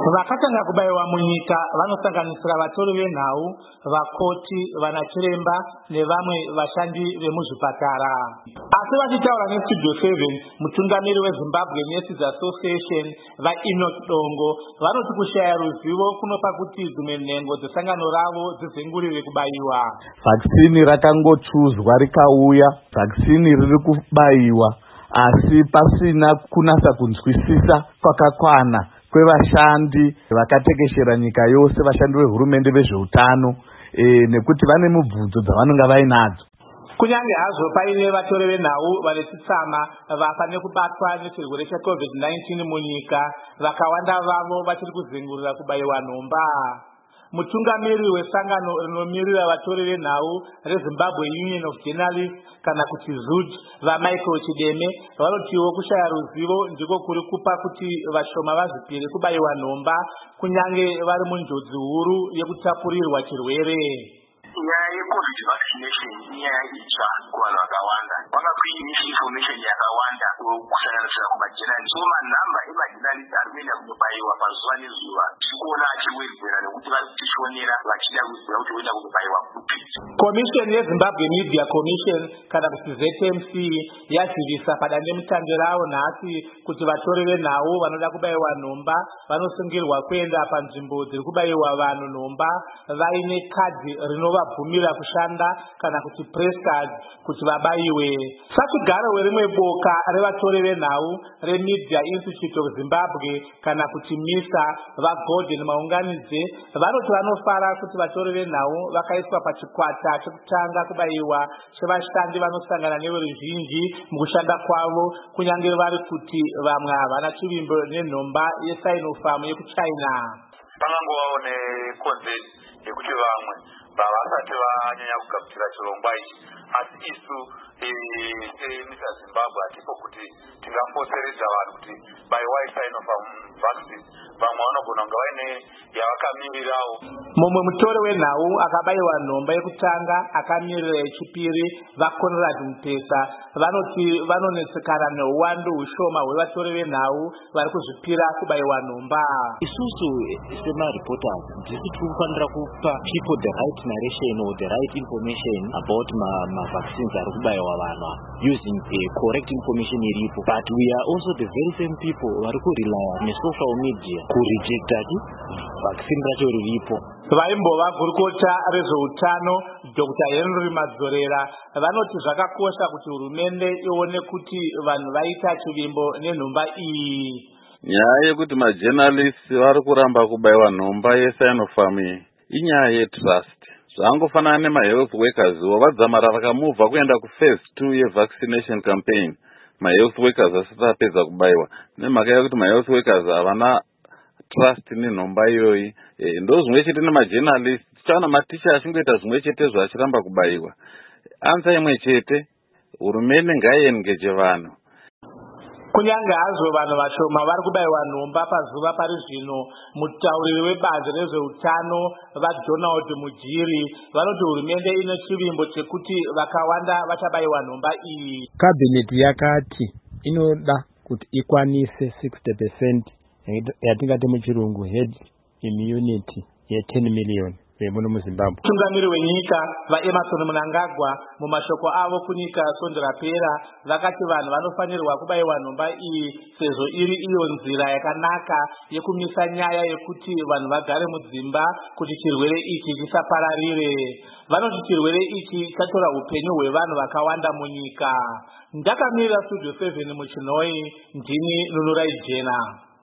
Vakatanga kubayiwa munyika vanosanganisira vatori venhau, vakoti, vanachiremba nevamwe vashandi vemuzvipatara. Asi vachitaura neStudio 7, mutungamiri weZimbabwe Nurses Association vaEnoch Dongo vanoti kushaya ruzivo kunopa kuti dzimwe nhengo dzesangano ravo dzizengurire kubayiwa. Vaccine rakangochuzwa rikauya, vaccine riri kubayiwa asi pasina kunasa kunzwisisa kwakakwana kwevashandi vakatekeshera nyika yose, vashandi vehurumende vezveutano nekuti vane mubvunzo dzavanonga vainadzo. Kunyange hazvo paine vatori venhau vane chitsama vafa nekubatwa nechirwere cheCovid-19 munyika, vakawanda vavo vachiri kuzengurira kubayiwa nhomba. Mutungamiri wesangano rinomirira vatori venhau reZimbabwe Union of Journalists kana kuti ZUJ vaMichael Chideme vanotiwo kushaya ruzivo ndiko kuri kupa kuti vashoma vazvipire kubayiwa nhomba kunyange vari munjodzi huru yekutapurirwa chirwere. Nyaya yeCovid vaccination inyaya itsva kuvanhu vakawanda. Vakakuinisha information yakawanda kusanganisira kumajournalist. So manhamba emajournalist ari kuenda kunobayiwa pazuva nezuva tikuona achiwedzera nekuti vari kutishonera vachida kuziva kuti voenda kunobayiwa kupi. Commission yeZimbabwe Media Commission kana kuti ZMC yazivisa padandemutande ravo nhasi kuti vatori venhau vanoda kubayiwa nhomba vanosungirwa kuenda panzvimbo dziri kubayiwa vanhu nhomba vaine kadhi rinovabvumira kushanda kana kuti press card kuti vabayiwe. Sachigaro werimwe boka revatori venhau reMedia Institute of Zimbabwe kana kuti MISA vaGordon Maunganidze vanoti vanofara kuti vatori venhau vakaiswa pachikwata chekutanga kubayiwa chevashandi vanosangana neveruzhinji mukushanda kwavo kunyange vari kuti vamwe havana chivimbo nenhomba yeSinopharm yekuChina. Pangangovawo nekonzeri yekuti vamwe vasati vanyanya kugadzira chirongwa ichi, asi isu seMISA Zimbabwe hatipo kuti tingafoseredza vanhu kuti bayiwai Sinopharm vaccine. Vamwe vanogona kunge vaine yavakamirirawo. Mumwe mutori wenhau akabayiwa nhomba yekutanga akamirira yechipiri vaConrad Mutesa vanoti vanonetsekana neuwandu hushoma hwevatori venhau vari kuzvipira kubayiwa nhomba. Isusu semareporters ndisi tikufanira kupa people the right narration or the right information about vaccines ari kubayiwa vanhu using the correct information iripo, but we are also the very same people vari kurelaya nesocial media kurejecta vaccine racho riripo. Vaimbova gurukota rezveutano Dr. Henry Madzorera vanoti zvakakosha kuti hurumende ione kuti vanhu vaita chivimbo nenhomba iyi. Nyaya yekuti majournalists vari kuramba kubayiwa nhomba yeSinopharm inyaya yetrust. Zvangofanana nemahealth workers vadzamara vakamuvha kuenda kuphase 2 yevaccination campaign. Mahealth workers asati apedza kubayiwa nemhaka yekuti mahealth workers havana trust nenhomba iyoyi. Ndo zvimwe chete nemajournalist tichaona maticha achingoita zvimwe chete zvachiramba kubayiwa. Anza imwe chete, hurumende ngaiengeje vanhu. Kunyange hazvo vanhu vashoma vari kubayiwa nhomba pazuva pari zvino, mutauriri webazi rezveutano vaDonald Mujiri vanoti hurumende ine chivimbo chekuti vakawanda vachabayiwa nhomba iyi. Kabineti yakati inoda kuti ikwanise 60% yatingati muchirungu herd immunity ye10 million vemuno muZimbabwe. Mutungamiri wenyika vaEmmerson Mnangagwa mumashoko avo kunyika sonde rapera vakati vanhu vanofanirwa kubayiwa nhomba iyi sezvo iri iyo nzira yakanaka yekumisa nyaya yekuti vanhu vagare mudzimba kuti chirwere ichi chisapararire. Vanoti chirwere ichi chatora upenyu hwevanhu vakawanda munyika. Ndakamirira Studio 7 muChinoi, ndini Nunurai Jena.